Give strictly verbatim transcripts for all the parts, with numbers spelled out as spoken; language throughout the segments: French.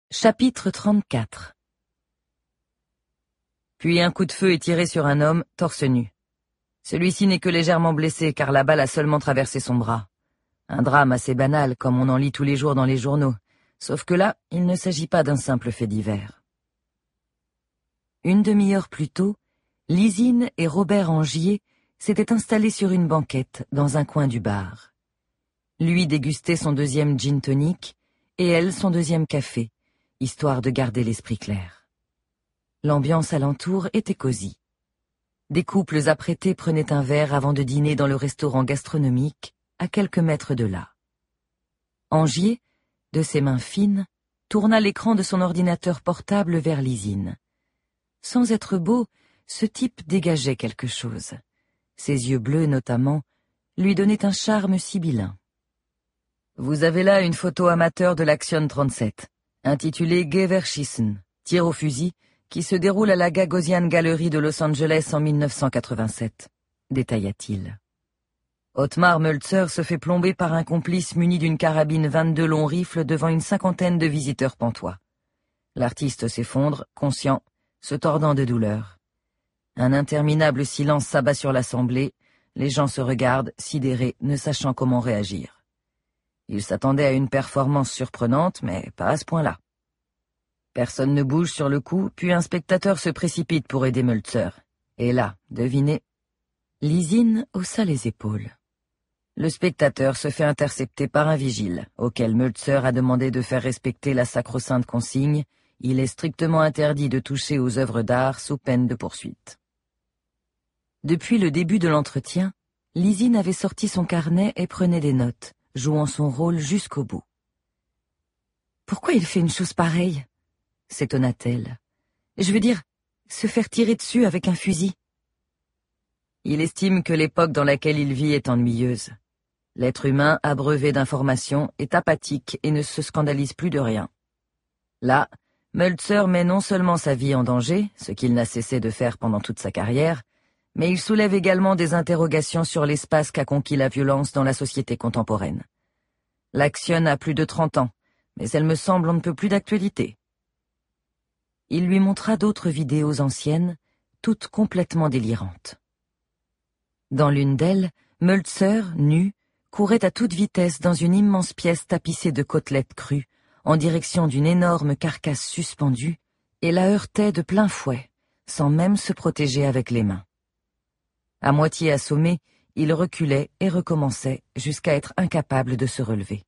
Chapitre trente-quatre. Puis un coup de feu est tiré sur un homme, torse nu. Celui-ci n'est que légèrement blessé car la balle a seulement traversé son bras. Un drame assez banal comme on en lit tous les jours dans les journaux, sauf que là, il ne s'agit pas d'un simple fait divers. Une demi-heure plus tôt, Lizine et Robert Angier s'étaient installés sur une banquette dans un coin du bar. Lui dégustait son deuxième gin tonic et elle son deuxième café, histoire de garder l'esprit clair. L'ambiance alentour était cosy. Des couples apprêtés prenaient un verre avant de dîner dans le restaurant gastronomique, à quelques mètres de là. Angier, de ses mains fines, tourna l'écran de son ordinateur portable vers Lizine. Sans être beau, ce type dégageait quelque chose. Ses yeux bleus, notamment, lui donnaient un charme sibyllin. « Vous avez là une photo amateur de l'Action trente-sept. Intitulé Gewehrschießen, tir au fusil, qui se déroule à la Gagosian Gallery de Los Angeles en mille neuf cent quatre-vingt-sept, détailla-t-il. Ottmar Mölzer se fait plomber par un complice muni d'une carabine vingt-deux long rifle devant une cinquantaine de visiteurs pantois. L'artiste s'effondre, conscient, se tordant de douleur. Un interminable silence s'abat sur l'assemblée, les gens se regardent, sidérés, ne sachant comment réagir. Ils s'attendaient à une performance surprenante, mais pas à ce point-là. Personne ne bouge sur le coup, puis un spectateur se précipite pour aider Mölzer. Et là, devinez, Lizine haussa les épaules. Le spectateur se fait intercepter par un vigile, auquel Mölzer a demandé de faire respecter la sacro-sainte consigne. Il est strictement interdit de toucher aux œuvres d'art sous peine de poursuite. Depuis le début de l'entretien, Lizine avait sorti son carnet et prenait des notes, jouant son rôle jusqu'au bout. « Pourquoi il fait une chose pareille ?» s'étonna-t-elle. « Je veux dire, se faire tirer dessus avec un fusil. » Il estime que l'époque dans laquelle il vit est ennuyeuse. L'être humain, abreuvé d'informations, est apathique et ne se scandalise plus de rien. Là, Mölzer met non seulement sa vie en danger, ce qu'il n'a cessé de faire pendant toute sa carrière, mais il soulève également des interrogations sur l'espace qu'a conquis la violence dans la société contemporaine. L'Action a plus de trente ans, mais elle me semble on ne peut plus d'actualité. Il lui montra d'autres vidéos anciennes, toutes complètement délirantes. Dans l'une d'elles, Mölzer, nu, courait à toute vitesse dans une immense pièce tapissée de côtelettes crues, en direction d'une énorme carcasse suspendue, et la heurtait de plein fouet, sans même se protéger avec les mains. À moitié assommé, il reculait et recommençait jusqu'à être incapable de se relever.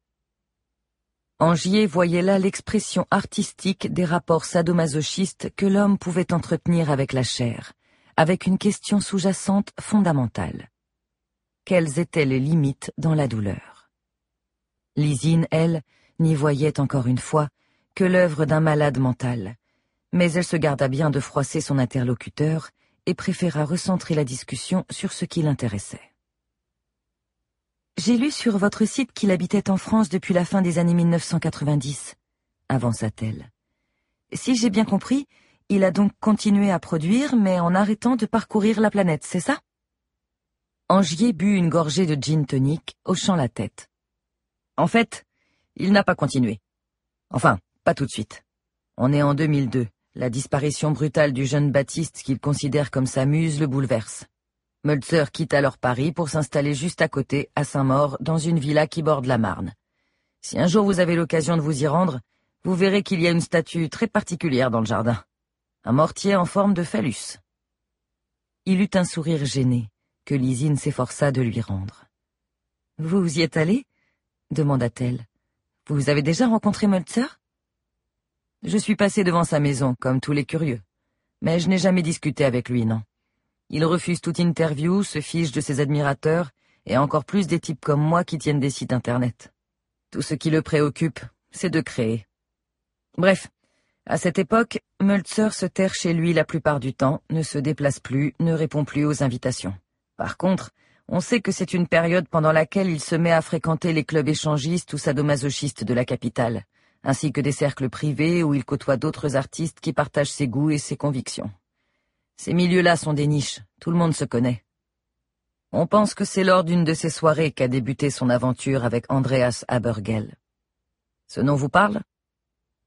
Angier voyait là l'expression artistique des rapports sadomasochistes que l'homme pouvait entretenir avec la chair, avec une question sous-jacente fondamentale. Quelles étaient les limites dans la douleur? Lizine, elle, n'y voyait encore une fois que l'œuvre d'un malade mental, mais elle se garda bien de froisser son interlocuteur et préféra recentrer la discussion sur ce qui l'intéressait. « J'ai lu sur votre site qu'il habitait en France depuis la fin des années mille neuf cent quatre-vingt-dix, avança-t-elle. Si j'ai bien compris, il a donc continué à produire, mais en arrêtant de parcourir la planète, c'est ça? Angier but une gorgée de gin tonic, hochant la tête. En fait, il n'a pas continué. Enfin, pas tout de suite. On est en deux mille deux. La disparition brutale du jeune Baptiste qu'il considère comme sa muse le bouleverse. Mölzer quitte alors Paris pour s'installer juste à côté, à Saint-Maur, dans une villa qui borde la Marne. Si un jour vous avez l'occasion de vous y rendre, vous verrez qu'il y a une statue très particulière dans le jardin. Un mortier en forme de phallus. Il eut un sourire gêné, que Lizine s'efforça de lui rendre. « Vous y êtes allé ?» demanda-t-elle. « Vous avez déjà rencontré Mölzer ?» Je suis passé devant sa maison, comme tous les curieux. Mais je n'ai jamais discuté avec lui, non. Il refuse toute interview, se fiche de ses admirateurs, et encore plus des types comme moi qui tiennent des sites internet. Tout ce qui le préoccupe, c'est de créer. Bref, à cette époque, Mölzer se terre chez lui la plupart du temps, ne se déplace plus, ne répond plus aux invitations. Par contre, on sait que c'est une période pendant laquelle il se met à fréquenter les clubs échangistes ou sadomasochistes de la capitale, ainsi que des cercles privés où il côtoie d'autres artistes qui partagent ses goûts et ses convictions. Ces milieux-là sont des niches, tout le monde se connaît. On pense que c'est lors d'une de ces soirées qu'a débuté son aventure avec Andreas Habergel. Ce nom vous parle?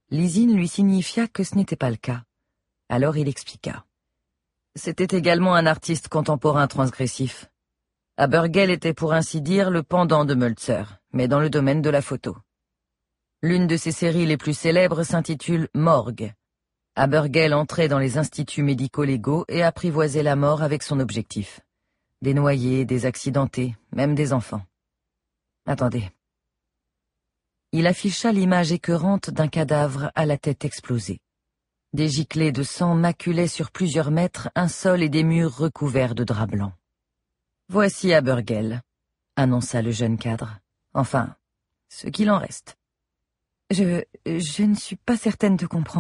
Lizine lui signifia que ce n'était pas le cas. Alors il expliqua. C'était également un artiste contemporain transgressif. Abergel était pour ainsi dire le pendant de Mölzer, mais dans le domaine de la photo. L'une de ses séries les plus célèbres s'intitule Morgue. Abergel entrait dans les instituts médico-légaux et apprivoisait la mort avec son objectif. Des noyés, des accidentés, même des enfants. Attendez. Il afficha l'image écœurante d'un cadavre à la tête explosée. Des giclées de sang maculaient sur plusieurs mètres un sol et des murs recouverts de draps blancs. « Voici Abergel », annonça le jeune cadre. « Enfin, ce qu'il en reste. »« Je... je ne suis pas certaine de comprendre. »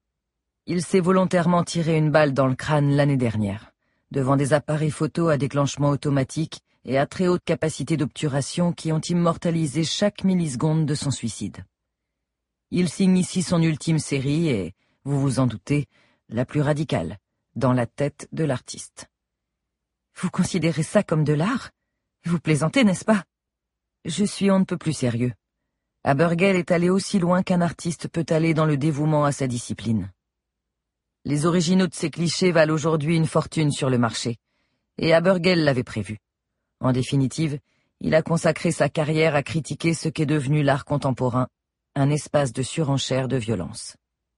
Il s'est volontairement tiré une balle dans le crâne l'année dernière, devant des appareils photo à déclenchement automatique et à très haute capacité d'obturation qui ont immortalisé chaque milliseconde de son suicide. Il signe ici son ultime série et, vous vous en doutez, la plus radicale, dans la tête de l'artiste. Vous considérez ça comme de l'art? Vous plaisantez, n'est-ce pas? Je suis on ne peut plus sérieux. Abergel est allé aussi loin qu'un artiste peut aller dans le dévouement à sa discipline. Les originaux de ces clichés valent aujourd'hui une fortune sur le marché, et Abergel l'avait prévu. En définitive, il a consacré sa carrière à critiquer ce qu'est devenu l'art contemporain, un espace de surenchère de violence.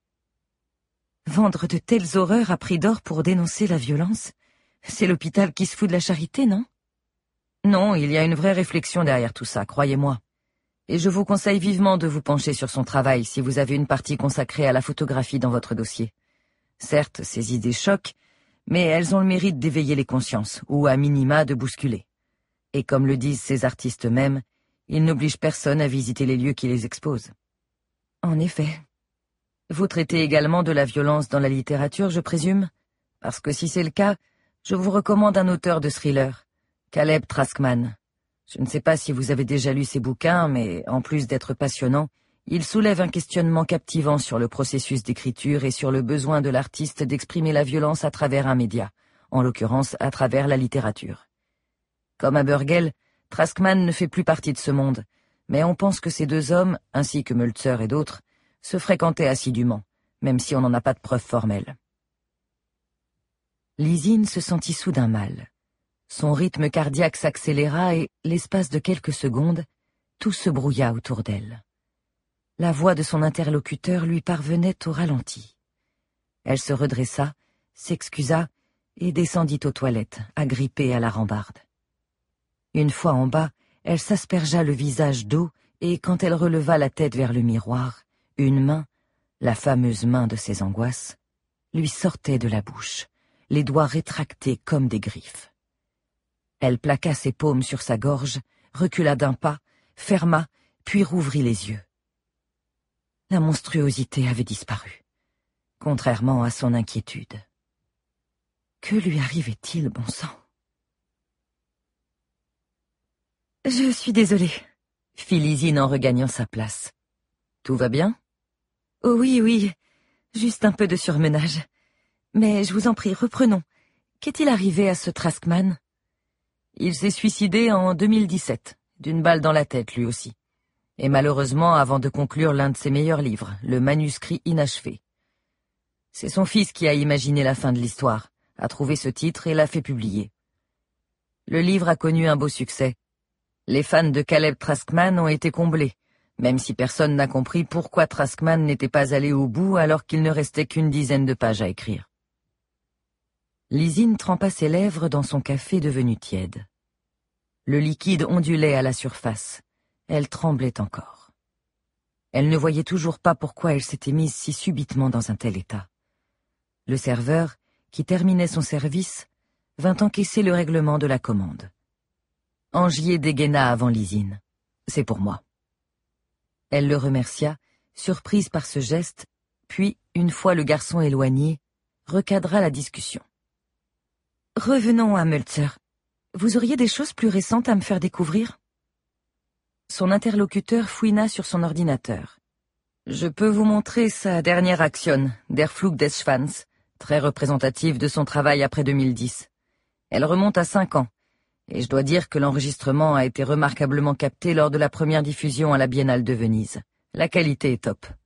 Vendre de telles horreurs à prix d'or pour dénoncer la violence, c'est l'hôpital qui se fout de la charité, non? Non, il y a une vraie réflexion derrière tout ça, croyez-moi. Et je vous conseille vivement de vous pencher sur son travail si vous avez une partie consacrée à la photographie dans votre dossier. Certes, ces idées choquent, mais elles ont le mérite d'éveiller les consciences, ou à minima de bousculer. Et comme le disent ces artistes eux-mêmes, ils n'obligent personne à visiter les lieux qui les exposent. En effet. Vous traitez également de la violence dans la littérature, je présume? Parce que si c'est le cas, je vous recommande un auteur de thriller, Caleb Traskman. Je ne sais pas si vous avez déjà lu ses bouquins, mais en plus d'être passionnant, il soulève un questionnement captivant sur le processus d'écriture et sur le besoin de l'artiste d'exprimer la violence à travers un média, en l'occurrence à travers la littérature. Comme Abergel, Traskman ne fait plus partie de ce monde, mais on pense que ces deux hommes, ainsi que Mölzer et d'autres, se fréquentaient assidûment, même si on n'en a pas de preuves formelles. Lizine se sentit soudain mal. Son rythme cardiaque s'accéléra et, l'espace de quelques secondes, tout se brouilla autour d'elle. La voix de son interlocuteur lui parvenait au ralenti. Elle se redressa, s'excusa et descendit aux toilettes, agrippée à la rambarde. Une fois en bas, elle s'aspergea le visage d'eau et quand elle releva la tête vers le miroir, une main, la fameuse main de ses angoisses, lui sortait de la bouche, les doigts rétractés comme des griffes. Elle plaqua ses paumes sur sa gorge, recula d'un pas, ferma, puis rouvrit les yeux. La monstruosité avait disparu, contrairement à son inquiétude. Que lui arrivait-il, bon sang? « Je suis désolée », fit Lizine en regagnant sa place. « Tout va bien ?»« Oh oui, oui, juste un peu de surmenage. Mais je vous en prie, reprenons. Qu'est-il arrivé à ce Traskman ?»« Il s'est suicidé en deux mille dix-sept, d'une balle dans la tête lui aussi. Et malheureusement avant de conclure l'un de ses meilleurs livres, le manuscrit inachevé. C'est son fils qui a imaginé la fin de l'histoire, a trouvé ce titre et l'a fait publier. Le livre a connu un beau succès. Les fans de Caleb Traskman ont été comblés, même si personne n'a compris pourquoi Traskman n'était pas allé au bout alors qu'il ne restait qu'une dizaine de pages à écrire. Lizine trempa ses lèvres dans son café devenu tiède. Le liquide ondulait à la surface. Elle tremblait encore. Elle ne voyait toujours pas pourquoi elle s'était mise si subitement dans un tel état. Le serveur, qui terminait son service, vint encaisser le règlement de la commande. Angier dégaina avant Lizine. « C'est pour moi. » Elle le remercia, surprise par ce geste, puis, une fois le garçon éloigné, recadra la discussion. « Revenons à Mölzer. Vous auriez des choses plus récentes à me faire découvrir ?» Son interlocuteur fouina sur son ordinateur. « Je peux vous montrer sa dernière action, Der Flug des Schwanz, très représentative de son travail après deux mille dix. Elle remonte à cinq ans, et je dois dire que l'enregistrement a été remarquablement capté lors de la première diffusion à la Biennale de Venise. La qualité est top.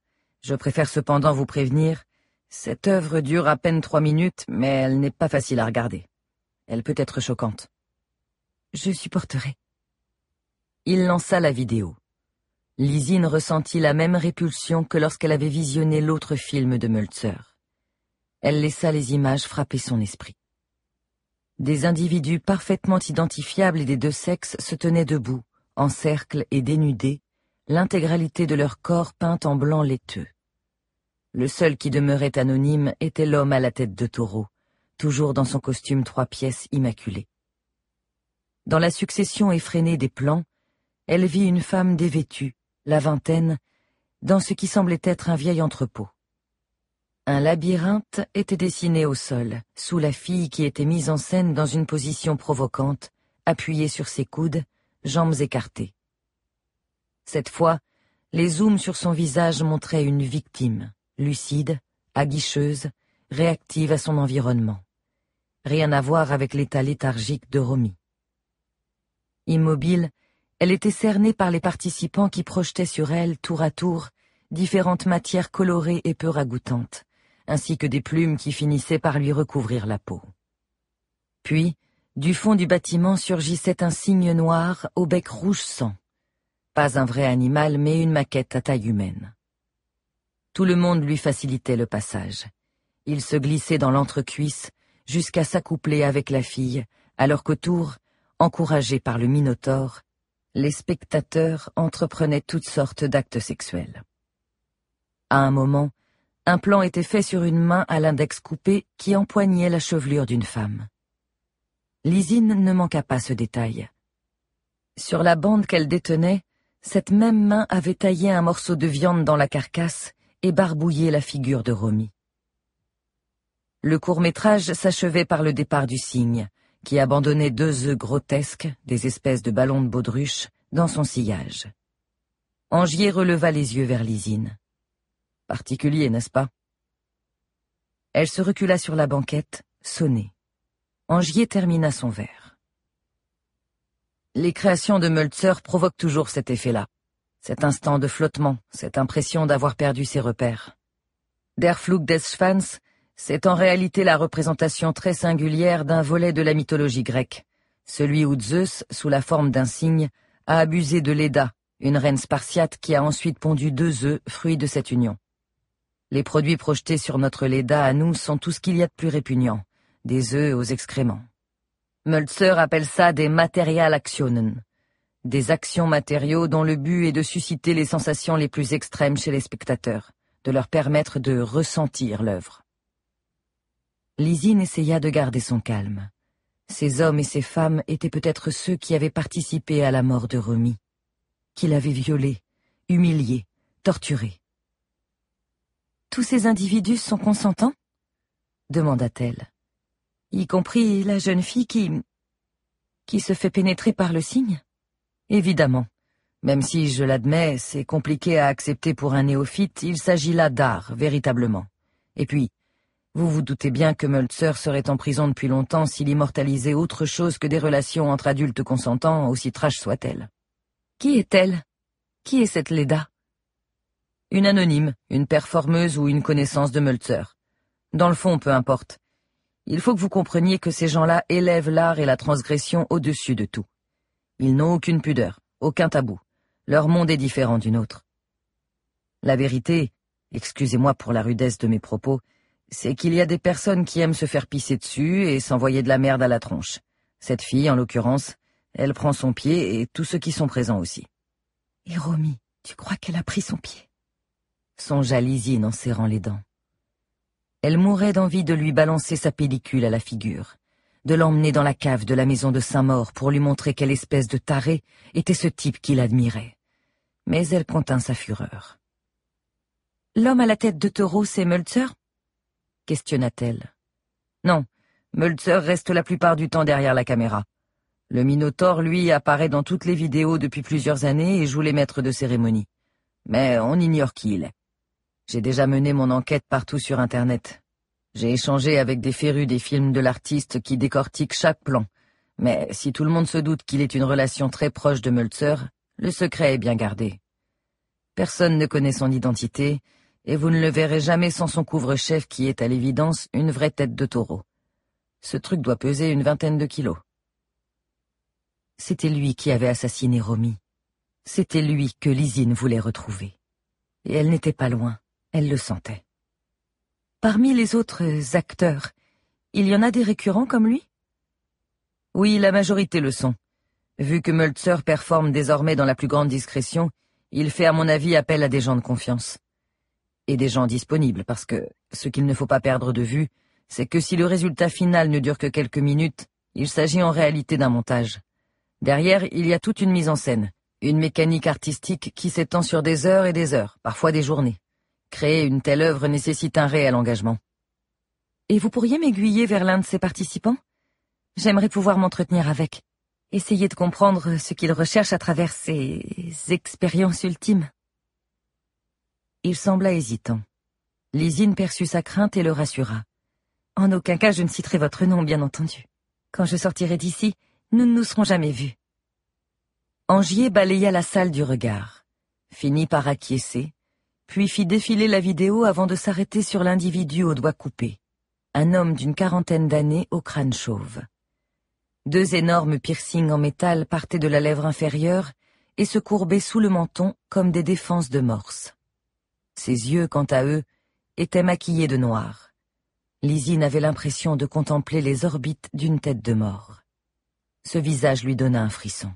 Je préfère cependant vous prévenir, cette œuvre dure à peine trois minutes, mais elle n'est pas facile à regarder. Elle peut être choquante. Je supporterai. Il lança la vidéo. Lizine ressentit la même répulsion que lorsqu'elle avait visionné l'autre film de Mölzer. Elle laissa les images frapper son esprit. Des individus parfaitement identifiables des deux sexes se tenaient debout, en cercle et dénudés, l'intégralité de leur corps peint en blanc laiteux. Le seul qui demeurait anonyme était l'homme à la tête de taureau, toujours dans son costume trois pièces immaculé. Dans la succession effrénée des plans, elle vit une femme dévêtue, la vingtaine, dans ce qui semblait être un vieil entrepôt. Un labyrinthe était dessiné au sol, sous la fille qui était mise en scène dans une position provocante, appuyée sur ses coudes, jambes écartées. Cette fois, les zooms sur son visage montraient une victime, lucide, aguicheuse, réactive à son environnement. Rien à voir avec l'état léthargique de Romy. Immobile, elle était cernée par les participants qui projetaient sur elle, tour à tour, différentes matières colorées et peu ragoûtantes, ainsi que des plumes qui finissaient par lui recouvrir la peau. Puis, du fond du bâtiment surgissait un cygne noir au bec rouge sang. Pas un vrai animal, mais une maquette à taille humaine. Tout le monde lui facilitait le passage. Il se glissait dans l'entrecuisse jusqu'à s'accoupler avec la fille, alors qu'autour, encouragés par le Minotaure, les spectateurs entreprenaient toutes sortes d'actes sexuels. À un moment, un plan était fait sur une main à l'index coupé qui empoignait la chevelure d'une femme. Lizine ne manqua pas ce détail. Sur la bande qu'elle détenait, cette même main avait taillé un morceau de viande dans la carcasse et barbouillé la figure de Romy. Le court-métrage s'achevait par le départ du cygne, qui abandonnait deux œufs grotesques, des espèces de ballons de baudruche, dans son sillage. Angier releva les yeux vers Lizine. Particulier, n'est-ce pas? Elle se recula sur la banquette, sonnée. Angier termina son verre. Les créations de Mölzer provoquent toujours cet effet-là, cet instant de flottement, cette impression d'avoir perdu ses repères. Der Flug des Schwanz, c'est en réalité la représentation très singulière d'un volet de la mythologie grecque, celui où Zeus, sous la forme d'un cygne, a abusé de Léda, une reine spartiate qui a ensuite pondu deux œufs, fruits de cette union. Les produits projetés sur notre Léda à nous sont tout ce qu'il y a de plus répugnant, des œufs aux excréments. Mölzer appelle ça des Materialaktionen, des actions matériaux dont le but est de susciter les sensations les plus extrêmes chez les spectateurs, de leur permettre de ressentir l'œuvre. Lizine essaya de garder son calme. Ces hommes et ces femmes étaient peut-être ceux qui avaient participé à la mort de Romy, qui l'avaient violée, humiliée, torturée. « Tous ces individus sont consentants ?» demanda-t-elle. « Y compris la jeune fille qui... qui se fait pénétrer par le cygne ?»« Évidemment. Même si, je l'admets, c'est compliqué à accepter pour un néophyte, il s'agit là d'art, véritablement. Et puis, vous vous doutez bien que Mölzer serait en prison depuis longtemps s'il immortalisait autre chose que des relations entre adultes consentants, aussi trash soient-elles. »« Qui est-elle? Qui est cette Léda ?» Une anonyme, une performeuse ou une connaissance de Mölzer. Dans le fond, peu importe. Il faut que vous compreniez que ces gens-là élèvent l'art et la transgression au-dessus de tout. Ils n'ont aucune pudeur, aucun tabou. Leur monde est différent du nôtre. La vérité, excusez-moi pour la rudesse de mes propos, c'est qu'il y a des personnes qui aiment se faire pisser dessus et s'envoyer de la merde à la tronche. Cette fille, en l'occurrence, elle prend son pied et tous ceux qui sont présents aussi. « Et Romy, tu crois qu'elle a pris son pied ?» songea Lizine en serrant les dents. Elle mourait d'envie de lui balancer sa pellicule à la figure, de l'emmener dans la cave de la maison de Saint-Maur pour lui montrer quelle espèce de taré était ce type qu'il admirait. Mais elle contint sa fureur. « L'homme à la tête de taureau, c'est Mölzer ?» questionna-t-elle. « Non, Mölzer reste la plupart du temps derrière la caméra. Le Minotaure, lui, apparaît dans toutes les vidéos depuis plusieurs années et joue les maîtres de cérémonie. Mais on ignore qui il est. J'ai déjà mené mon enquête partout sur Internet. J'ai échangé avec des férus des films de l'artiste qui décortiquent chaque plan. Mais si tout le monde se doute qu'il est une relation très proche de Mölzer, le secret est bien gardé. Personne ne connaît son identité, et vous ne le verrez jamais sans son couvre-chef qui est à l'évidence une vraie tête de taureau. Ce truc doit peser une vingtaine de kilos. C'était lui qui avait assassiné Romy. C'était lui que Lizine voulait retrouver. Et elle n'était pas loin, elle le sentait. Parmi les autres acteurs, il y en a des récurrents comme lui? Oui, la majorité le sont. Vu que Mölzer performe désormais dans la plus grande discrétion, il fait à mon avis appel à des gens de confiance. Et des gens disponibles, parce que ce qu'il ne faut pas perdre de vue, c'est que si le résultat final ne dure que quelques minutes, il s'agit en réalité d'un montage. Derrière, il y a toute une mise en scène, une mécanique artistique qui s'étend sur des heures et des heures, parfois des journées. Créer une telle œuvre nécessite un réel engagement. Et vous pourriez m'aiguiller vers l'un de ses participants? J'aimerais pouvoir m'entretenir avec, essayer de comprendre ce qu'il recherche à travers ses expériences ultimes. Il sembla hésitant. Lizine perçut sa crainte et le rassura. En aucun cas je ne citerai votre nom, bien entendu. Quand je sortirai d'ici, nous ne nous serons jamais vus. Angier balaya la salle du regard, finit par acquiescer, puis fit défiler la vidéo avant de s'arrêter sur l'individu aux doigts coupés, un homme d'une quarantaine d'années au crâne chauve. Deux énormes piercings en métal partaient de la lèvre inférieure et se courbaient sous le menton comme des défenses de morse. Ses yeux, quant à eux, étaient maquillés de noir. Lizine avait l'impression de contempler les orbites d'une tête de mort. Ce visage lui donna un frisson.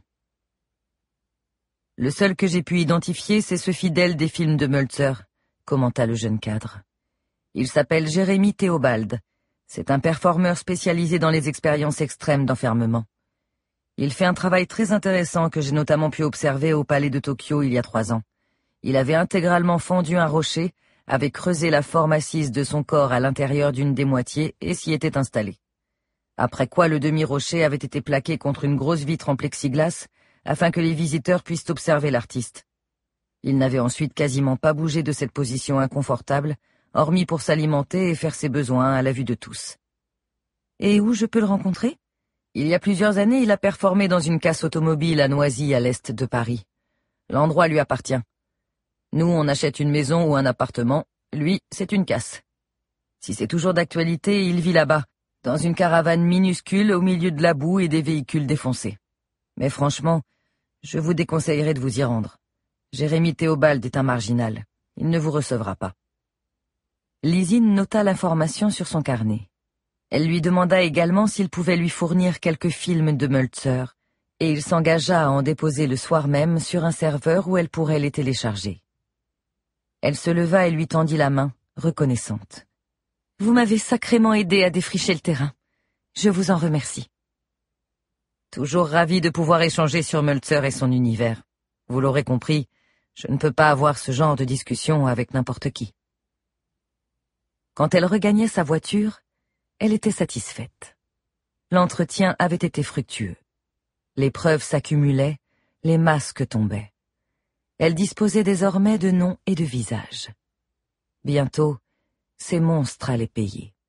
Le seul que j'ai pu identifier, c'est ce fidèle des films de Mölzer, commenta le jeune cadre. Il s'appelle Jérémy Théobald. C'est un performeur spécialisé dans les expériences extrêmes d'enfermement. Il fait un travail très intéressant que j'ai notamment pu observer au palais de Tokyo il y a trois ans. Il avait intégralement fendu un rocher, avait creusé la forme assise de son corps à l'intérieur d'une des moitiés et s'y était installé. Après quoi le demi-rocher avait été plaqué contre une grosse vitre en plexiglas afin que les visiteurs puissent observer l'artiste. Il n'avait ensuite quasiment pas bougé de cette position inconfortable, hormis pour s'alimenter et faire ses besoins à la vue de tous. Et où je peux le rencontrer? Il y a plusieurs années, il a performé dans une casse automobile à Noisy, à l'est de Paris. L'endroit lui appartient. Nous, on achète une maison ou un appartement, lui, c'est une casse. Si c'est toujours d'actualité, il vit là-bas, dans une caravane minuscule au milieu de la boue et des véhicules défoncés. Mais franchement, je vous déconseillerais de vous y rendre. Jérémy Théobald est un marginal. Il ne vous recevra pas. Lizine nota l'information sur son carnet. Elle lui demanda également s'il pouvait lui fournir quelques films de Mölzer, et il s'engagea à en déposer le soir même sur un serveur où elle pourrait les télécharger. Elle se leva et lui tendit la main, reconnaissante. « Vous m'avez sacrément aidé à défricher le terrain. Je vous en remercie. » Toujours ravi de pouvoir échanger sur Mölzer et son univers. Vous l'aurez compris, je ne peux pas avoir ce genre de discussion avec n'importe qui. Quand elle regagnait sa voiture, elle était satisfaite. L'entretien avait été fructueux. Les preuves s'accumulaient, les masques tombaient. Elle disposait désormais de nom et de visage. Bientôt, ces monstres allaient payer.